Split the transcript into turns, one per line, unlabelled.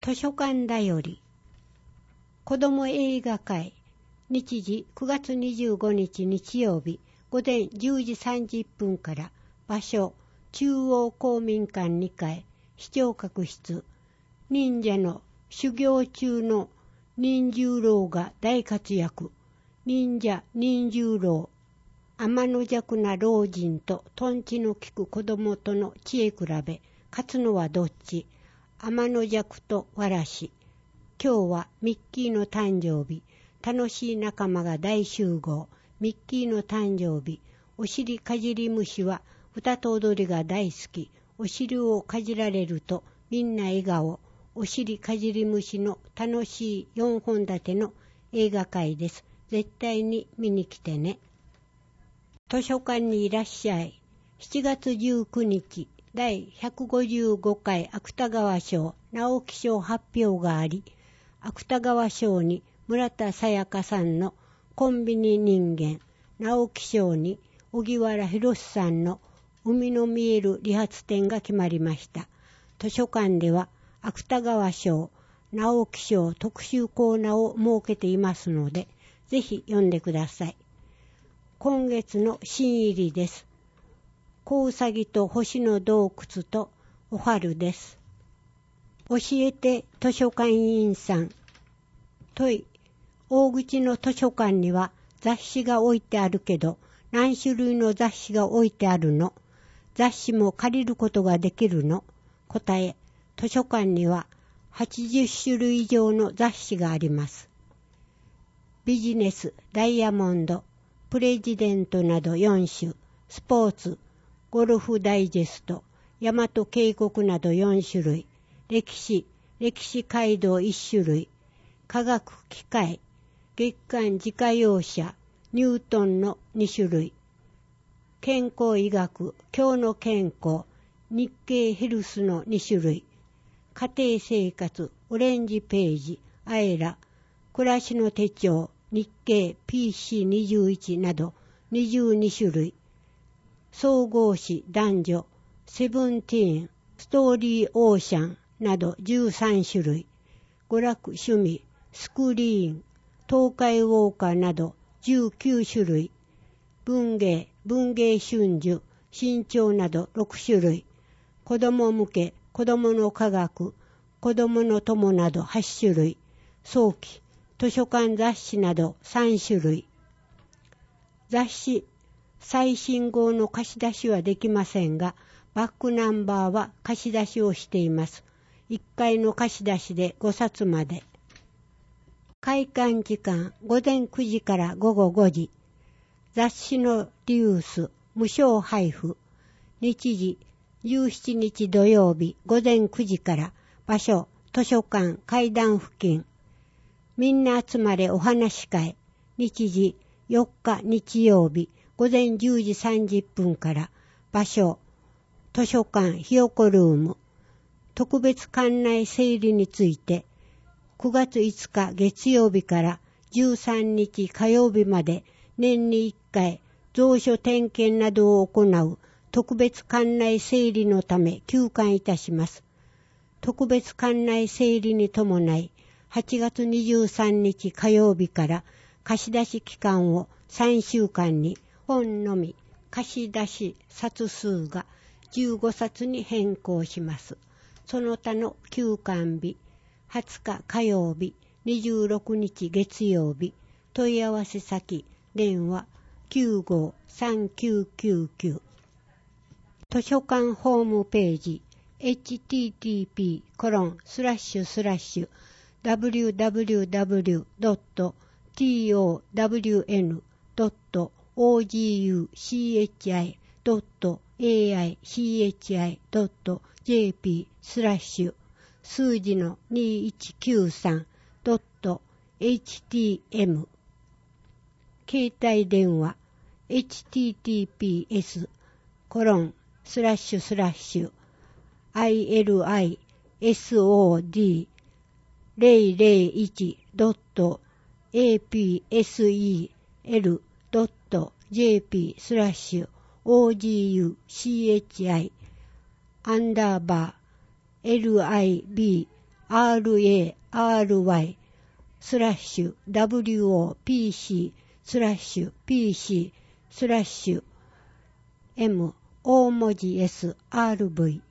図書館だより子ども映画会日時9月25日日曜日午前10時30分から場所中央公民館2階視聴覚室忍者の修行中の忍十郎が大活躍忍者忍十郎天の弱な老人ととんちの利く子供との知恵比べ勝つのはどっち天の弱とわらし今日はミッキーの誕生日楽しい仲間が大集合ミッキーの誕生日お尻かじり虫は歌と踊りが大好きお尻をかじられるとみんな笑顔お尻かじり虫の楽しい4本立ての映画会です絶対に見に来てね図書館にいらっしゃい7月19日第155回芥川賞直木賞発表があり芥川賞に村田沙耶香さんのコンビニ人間直木賞に荻原博さんの海の見える理髪店が決まりました図書館では芥川賞直木賞特集コーナーを設けていますのでぜひ読んでください今月の新入りです子うさぎと星の洞窟とお春です教えて図書館委員さん問い大口の図書館には雑誌が置いてあるけど何種類の雑誌が置いてあるの雑誌も借りることができるの答え図書館には80種類以上の雑誌がありますビジネス、ダイヤモンド、プレジデントなど4種スポーツ、ゴルフダイジェスト、大和渓谷など4種類歴史街道1種類科学機械月刊自家用車ニュートンの2種類健康医学今日の健康日経ヘルスの2種類家庭生活オレンジページアエラ暮らしの手帳日経 PC21 など22種類総合誌男女セブンティーンストーリーオーシャンなど13種類娯楽趣味スクリーン東海ウォーカーなど19種類文芸春秋新潮など6種類子ども向け子どもの科学子どもの友など8種類早期図書館雑誌など3種類雑誌最新号の貸し出しはできませんがバックナンバーは貸し出しをしています1回の貸し出しで5冊まで開館時間午前9時から午後5時雑誌のリユース無償配布日時17日土曜日午前9時から場所図書館階段付近みんな集まれお話会日時4日日曜日午前10時30分から場所図書館ひよこルーム特別館内整理について9月5日月曜日から13日火曜日まで年に1回蔵書点検などを行う特別館内整理のため休館いたします。特別館内整理に伴い8月23日火曜日から貸し出し期間を3週間に本のみ貸し出し冊数が15冊に変更します。その他の休館日20日火曜日26日月曜日問い合わせ先電話953999図書館ホームページ http://www.townchichi.jp 数字の 2193.htm 携帯電話 https://ilisold001.apsel.jp/oguchi_lib ray/wopc/PC/PC/m 大文字SRV